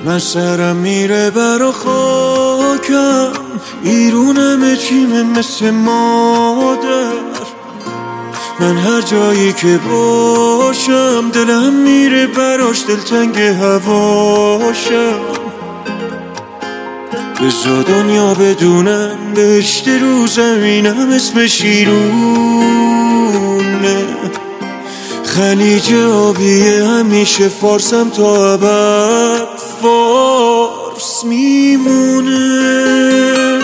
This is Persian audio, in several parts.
من سرم میره برا خاکم، ایرونم چیمه مثل مادر. من هر جایی که باشم دلم میره براش، دلتنگ هواشم. بزا دنیا بدونم بهشت رو زمینم اسمش ایرونه. خلیج آبیه همیشه فارسم تا ابد فارس میمونه.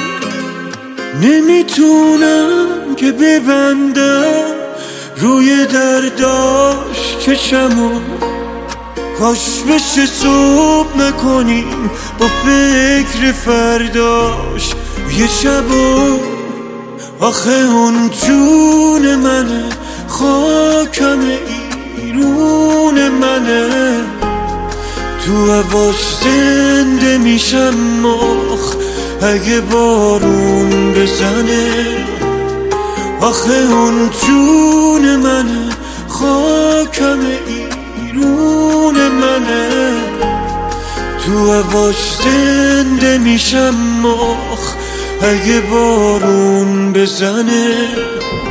نمیتونم که ببندم روی درداش چشمو، کاش بشه صبح نکنیم با فکر فرداش یه شبو. آخه اون جون منه، خاکم ایرون منه. تو هواش زنده میشم آخ اگه بارون بزنه. آخه اون جون منه، خاکم ایرون منه. تو هواش زنده میشم آخ اگه بارون بزنه.